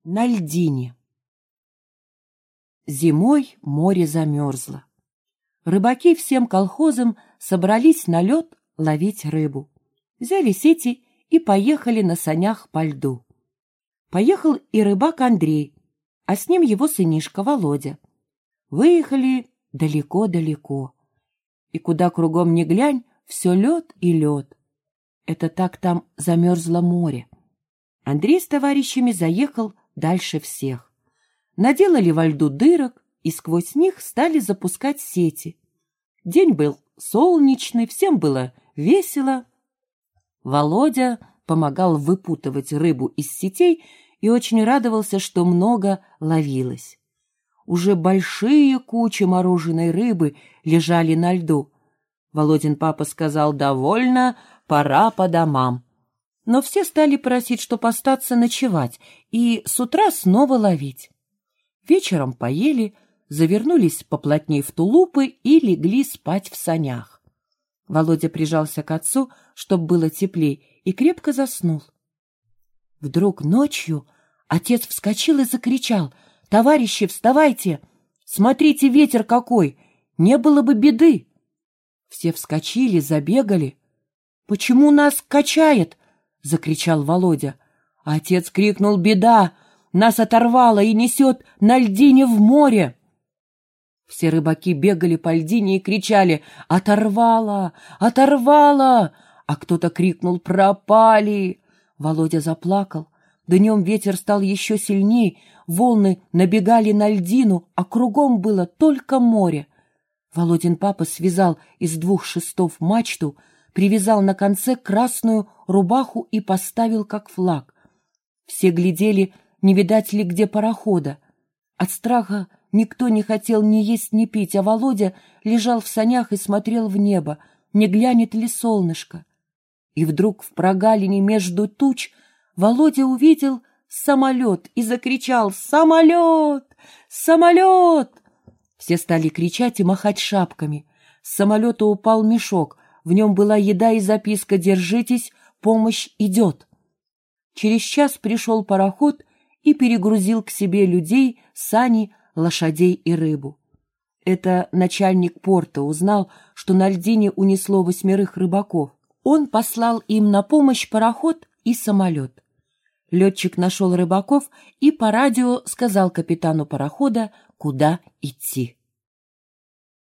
На льдине. Зимой море замерзло. Рыбаки всем колхозом собрались на лед ловить рыбу. Взяли сети и поехали на санях по льду. Поехал и рыбак Андрей, а с ним его сынишка Володя. Выехали далеко-далеко. И куда кругом ни глянь, все лед и лед. Это так там замерзло море. Андрей с товарищами заехал дальше всех. Наделали во льду дырок и сквозь них стали запускать сети. День был солнечный, всем было весело. Володя помогал выпутывать рыбу из сетей и очень радовался, что много ловилось. Уже большие кучи мороженой рыбы лежали на льду. Володин папа сказал: «Довольно, пора по домам». Но все стали просить, чтоб остаться ночевать и с утра снова ловить. Вечером поели, завернулись поплотней в тулупы и легли спать в санях. Володя прижался к отцу, чтоб было теплей, и крепко заснул. Вдруг ночью отец вскочил и закричал: «Товарищи, вставайте! Смотрите, ветер какой! Не было бы беды!» Все вскочили, забегали. «Почему нас качает?» — закричал Володя. А отец крикнул: «Беда! Нас оторвало и несет на льдине в море!» Все рыбаки бегали по льдине и кричали: «Оторвало! Оторвало!» А кто-то крикнул: «Пропали!» Володя заплакал. Днем ветер стал еще сильней, волны набегали на льдину, а кругом было только море. Володин папа связал из 2 шестов мачту, привязал на конце красную рубаху и поставил как флаг. Все глядели, не видать ли где парохода. От страха никто не хотел ни есть, ни пить, а Володя лежал в санях и смотрел в небо, не глянет ли солнышко. И вдруг в прогалине между туч Володя увидел самолет и закричал: «Самолет! Самолет!» Все стали кричать и махать шапками. С самолета упал мешок. В нем была еда и записка: «Держитесь, помощь идет». Через час пришел пароход и перегрузил к себе людей, сани, лошадей и рыбу. Это начальник порта узнал, что на льдине унесло 8 рыбаков. Он послал им на помощь пароход и самолет. Летчик нашел рыбаков и по радио сказал капитану парохода, куда идти.